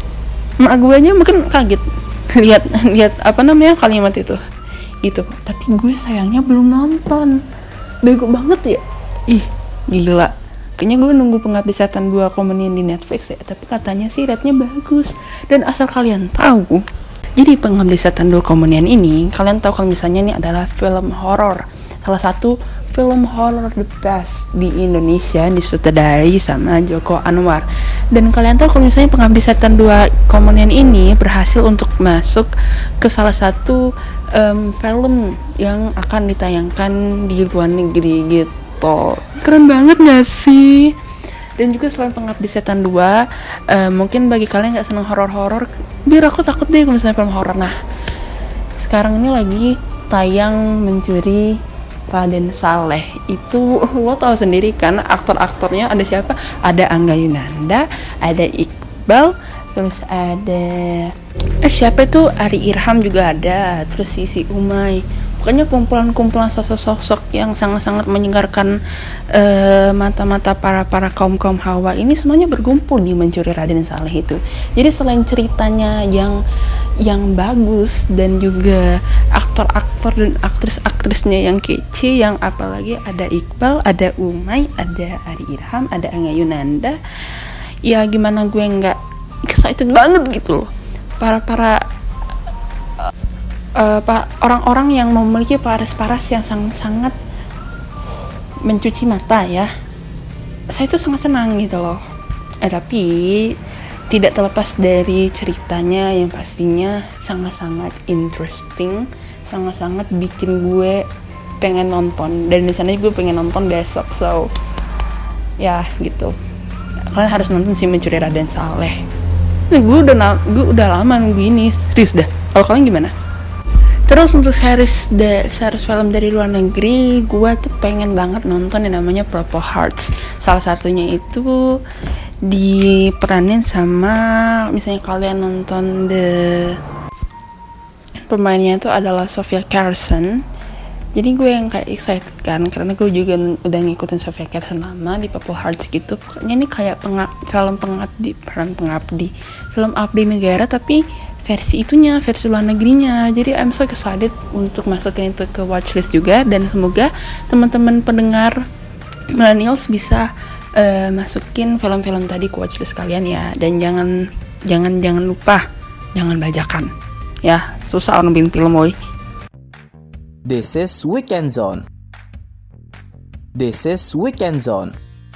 mak gue aja mungkin kaget lihat lihat apa namanya kalimat itu gitu. Tapi gue sayangnya belum nonton, bego banget ya. Ih gila, kayaknya gue nunggu Pengabdi Setan dua Komenian di Netflix ya, tapi katanya sih rate-nya bagus. Dan asal kalian tahu, jadi Pengabdi Setan dua Komenian ini, kalian tahu kalau misalnya ini adalah film horor, salah satu film horor the best di Indonesia, disutradarai sama Joko Anwar. Dan kalian tahu kalau misalnya Pengabdi Setan dua Komenian ini berhasil untuk masuk ke salah satu um, film yang akan ditayangkan di luar negeri gitu. Keren banget gak sih? Dan juga selain Pengabdi Setan dua, uh, mungkin bagi kalian gak senang horor-horor, biar aku takut deh kalau misalnya film horor. Nah, sekarang ini lagi tayang Mencuri Raden Saleh. Itu lo tau sendiri kan aktor-aktornya ada siapa? Ada Angga Yunanda, ada Iqbal, terus ada eh siapa itu? Ari Irham juga ada, terus Sisi Umay. Pokoknya kumpulan-kumpulan sosok-sosok yang sangat-sangat menyegarkan uh, mata-mata para-para kaum-kaum hawa ini semuanya berkumpul di Mencuri Raden Saleh itu. Jadi selain ceritanya yang yang bagus dan juga aktor-aktor dan aktris-aktrisnya yang kece, yang apalagi ada Iqbal, ada Umay, ada Ari Irham, ada Angga Yunanda. Ya gimana gue nggak excited banget gitu loh. Para-para Uh, pak orang-orang yang memiliki paras-paras yang sangat-sangat mencuci mata ya, saya tuh sangat senang gitu loh. Eh tapi tidak terlepas dari ceritanya yang pastinya sangat-sangat interesting, sangat-sangat bikin gue pengen nonton, dan rencananya gue pengen nonton besok. So ya gitu, kalian harus nonton si Mencuri Raden Saleh. Nah, gue udah gue udah lama nunggu ini, serius dah. Kalau kalian gimana? Terus untuk series de, series film dari luar negeri, gue tuh pengen banget nonton yang namanya Purple Hearts. Salah satunya itu diperanin sama, misalnya kalian nonton The, pemainnya itu adalah Sofia Carson. Jadi gue yang kayak excited kan, karena gue juga udah ngikutin Sofia Carson lama di Purple Hearts gitu. Pokoknya ini kayak pengab, film pengabdi, peran pengabdi, film abdi negara tapi versi itunya, versi luar negerinya. Jadi I'm so excited untuk masukin itu ke watchlist juga, dan semoga teman-teman pendengar millennials bisa uh, masukin film-film tadi ke watchlist kalian ya. Dan jangan jangan jangan lupa jangan bajakan ya, susah orang bikin film woy. This is Weekend Zone. This is Weekend Zone.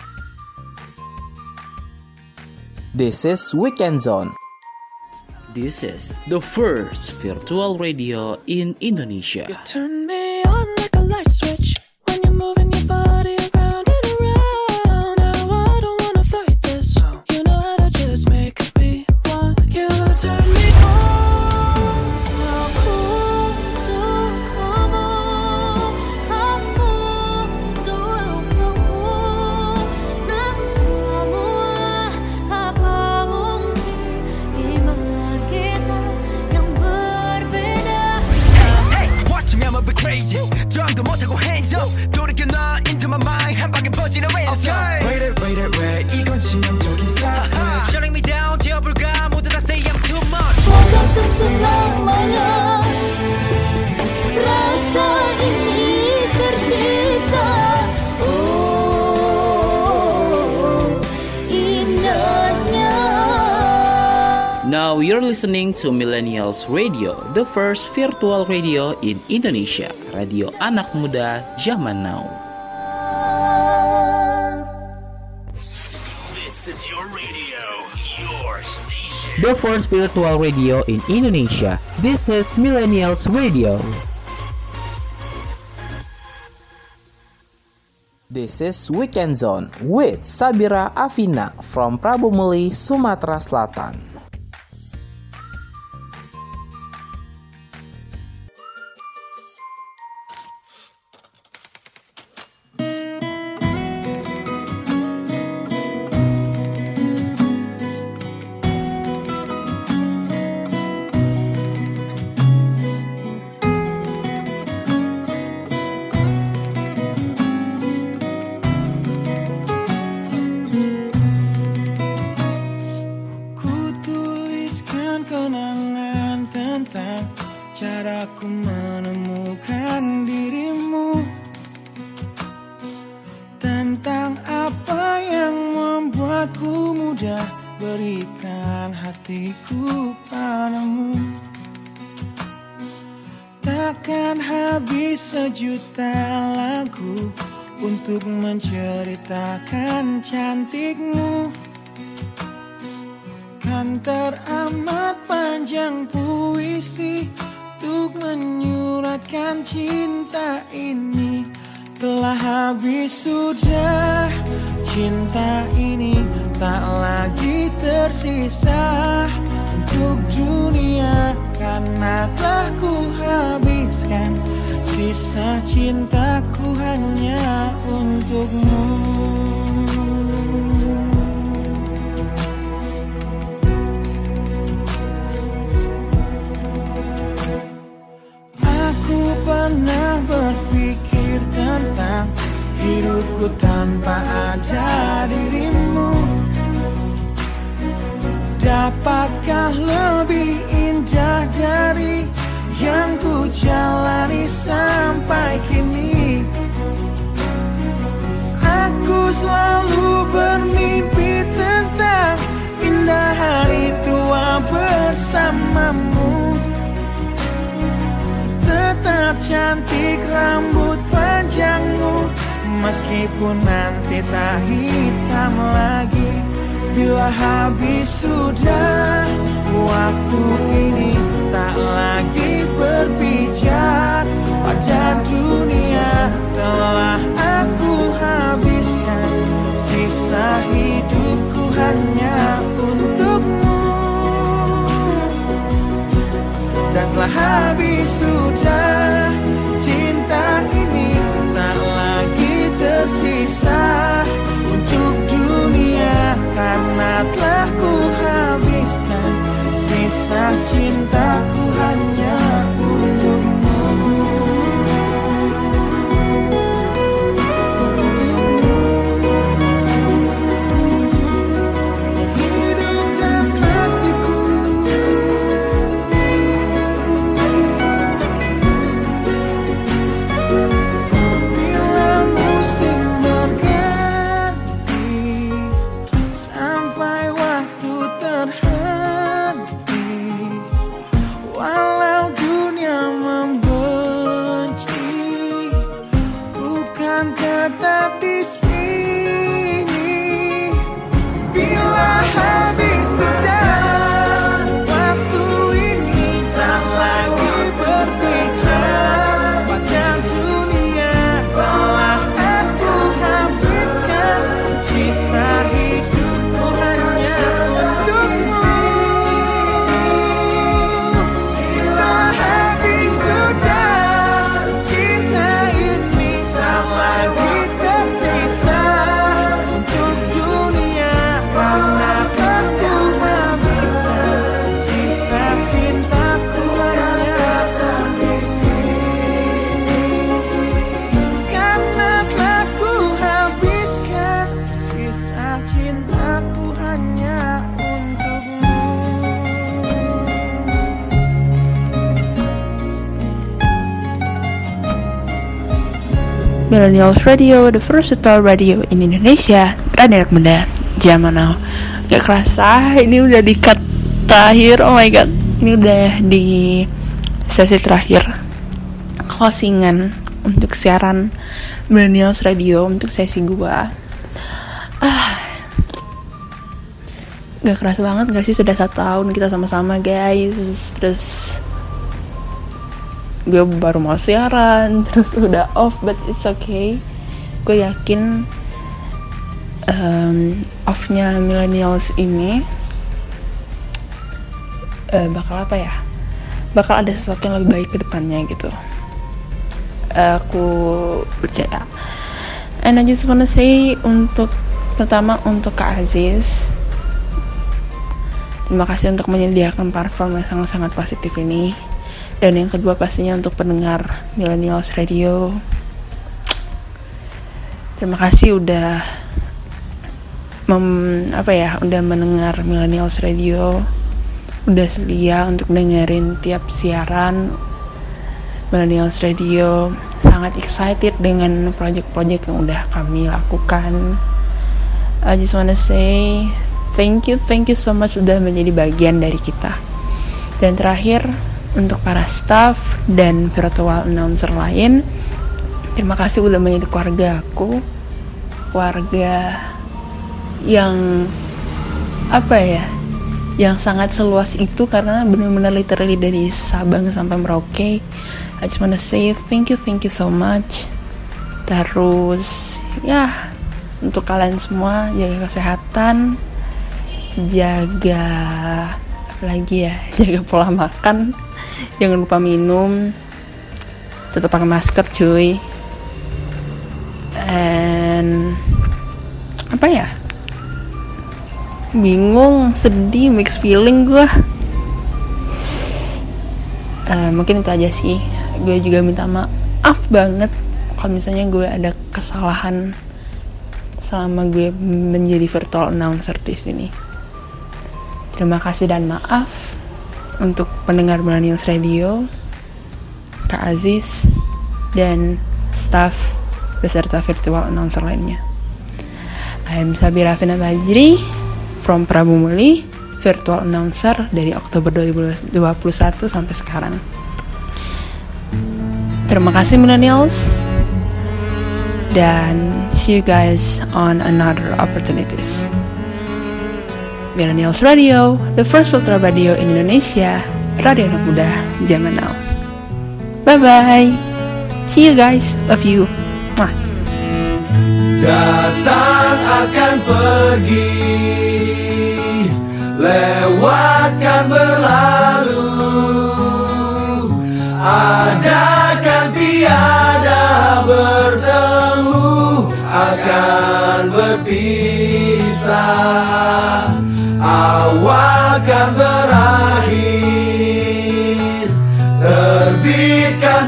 This is Weekend Zone. This is the first virtual radio in Indonesia. You turn me on like a light switch when you're moving your body around and around. Now I don't wanna fight this. You know how to just make me want you. Turn me on. 드럼도 못하고 hands up 돌이켜 나 into my mind 한 방에 퍼지는 ransom Wait it wait it wait 이건 치명적인 사태 Shutting me down 지어볼까 모두 다 say I'm too much Waktu selamanya rasa ini tercipta. Oh, indahnya. Now you're listening to Millennials Radio, the first virtual radio in Indonesia. Radio anak muda zaman now. This is your radio, your station. The first virtual radio in Indonesia. This is Millennials Radio. This is Weekend Zone with Sabira Afina from Prabu Muli, Sumatera Selatan. Caraku menemukan dirimu, tentang apa yang membuatku mudah berikan hatiku padamu. Takkan habis sejuta lagu untuk menceritakan cantikmu. Kan teramat panjang puisi untuk menyuratkan cinta ini. Telah habis sudah cinta ini, tak lagi tersisa untuk dunia, karena telah ku habiskan sisa cintaku hanya untukmu. Pernah berpikir tentang hidupku tanpa ada dirimu. Dapatkah lebih indah dari yang ku jalani sampai kini? Aku selalu bermimpi tentang indah hari tua bersamamu. Tetap cantik rambut panjangmu, meskipun nanti tak hitam lagi. Bila habis sudah waktu ini, tak lagi berpijak pada dunia. Telah aku habiskan sisa hidupku hanya untukmu. Dan telah habis sudah cinta ini, tak lagi tersisa untuk dunia, karena telah ku habiskan, sisa cintaku hanya untukmu. Hidup dan matiku, bila musim berganti, sampai waktu terhenti, walau dunia membenci, bukan tetap di sini. Bila habis sejak waktu ini, tak lagi berbicara pada dunia, telah aku habiskan, sisa hidupku hanya untukmu. Bila habis sejak cinta ini, tak lagi tersisa untuk dunia, karena aku habiskan, sisa cintaku hanya di sini. Karena telah ku habiskan, sisa cintaku hanya untukmu. Millennials Radio, the first total radio in Indonesia, radio anak muda zaman now. Gak kerasa, ini udah di cut terakhir. Oh my god, ini udah di sesi terakhir closingan untuk siaran Millennials Radio untuk sesi gua. Ah, gak kerasa banget gak sih, sudah satu tahun kita sama-sama guys. Terus gue baru mau siaran, terus udah off, but it's okay. Gue yakin um, off-nya Millennials ini uh, bakal apa ya, bakal ada sesuatu yang lebih baik ke depannya gitu. Uh, aku percaya. And I just wanna say, untuk pertama untuk Kak Aziz, terima kasih untuk menyediakan platform yang sangat-sangat positif ini. Dan yang kedua pastinya untuk pendengar Millennials Radio, terima kasih udah mem, apa ya, udah mendengar Millennials Radio, udah setia untuk dengerin tiap siaran Millennials Radio. Sangat excited dengan project-project yang udah kami lakukan. I just wanna say thank you, thank you so much udah menjadi bagian dari kita. Dan terakhir, untuk para staff dan virtual announcer lain, terima kasih udah menjadi keluarga aku, keluarga yang apa ya, yang sangat seluas itu, karena benar-benar literally dari Sabang sampai Merauke. I just wanna say thank you, thank you so much. Terus ya, untuk kalian semua, jaga kesehatan, jaga apa lagi ya, jaga pola makan, jangan lupa minum, tetap pakai masker cuy. And apa ya, bingung, sedih, mixed feeling gue. Uh, mungkin itu aja sih. Gue juga minta maaf banget kalau misalnya gue ada kesalahan selama gue menjadi virtual announcer di sini. Terima kasih dan maaf untuk pendengar Millennials Radio, Kak Aziz, dan staff beserta virtual announcer lainnya. I'm Sabira Afina Bajri from Prabu Muli, virtual announcer dari Oktober dua ribu dua puluh satu sampai sekarang. Terima kasih Millennials, dan see you guys on another opportunities. Millennials Radio, the first filter radio in Indonesia, radio anak muda zaman now. Bye bye, see you guys, love you. Mwah. Datang akan pergi, lewatkan berlalu, ada kan tiada bertemu, akan berpisah. awal kan berakhir, terbitkan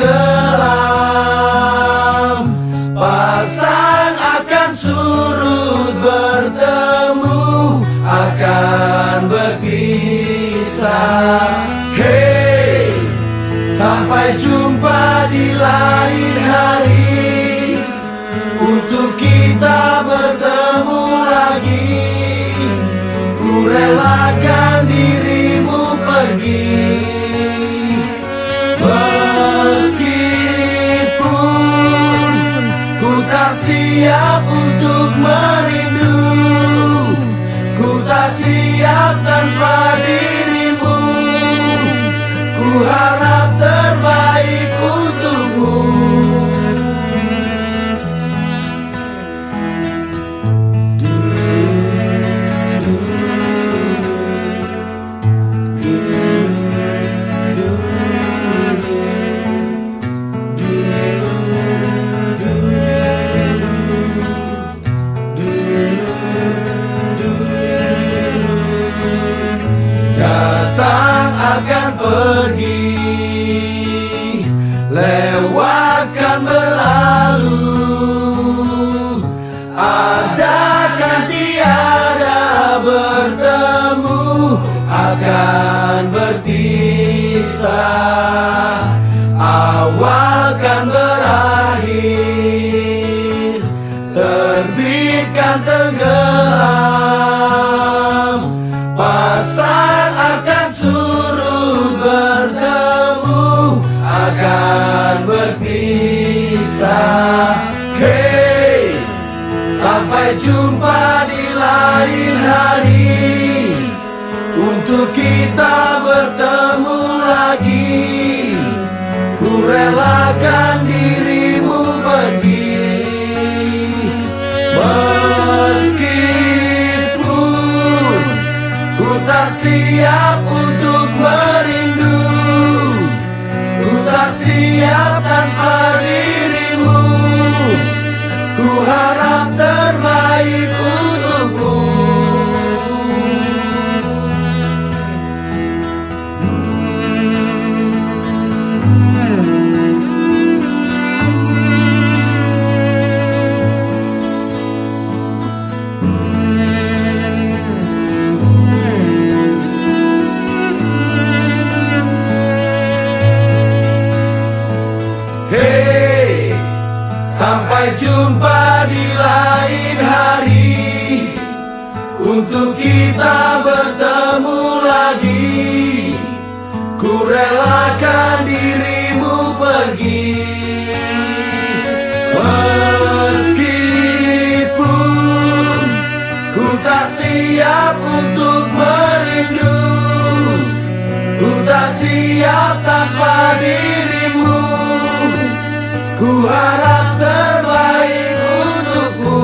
tenggelam, pasang akan surut, bertemu akan berpisah. Hey, sampai jumpa di lain hari, untuk kita bertemu lagi. Ku relakan dirimu pergi, meskipun ku tak siap untuk merindu, ku tak siap tanpa dirimu. Ku harap terbaik untukmu. Datang akan pergi, lewatkan berlalu, adakan tiada bertemu, akan berpisah. Awal kan berakhir, terbitkan tenggelam, pasang akan surut, bertemu akan berpisah. Hey, sampai jumpa di lain hari, untuk kita bertemu lagi. Ku relakan dirimu pergi, meskipun ku tak siap untuk merindu, ku tak siap tanpa dirimu. Ku harap terbaik untukmu. Hey, sampai jumpa di lain hari, untuk kita bertemu lagi. Ku relakan dirimu pergi, meskipun ku tak siap untuk merindu, ku tak siap tanpa dirimu. Ku harap terbaik untukmu.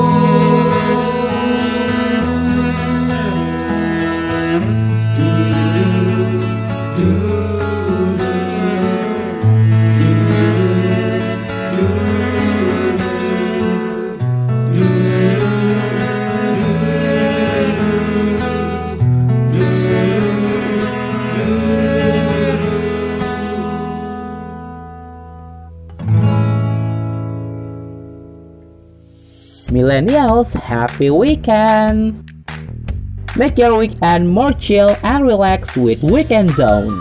Millennials, happy weekend! Make your weekend more chill and relax with Weekend Zone.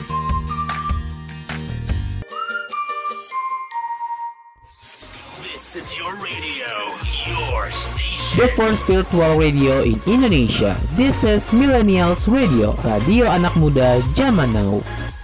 This is your radio, your station. The first virtual radio in Indonesia. This is Millennials Radio, radio anak muda zaman now.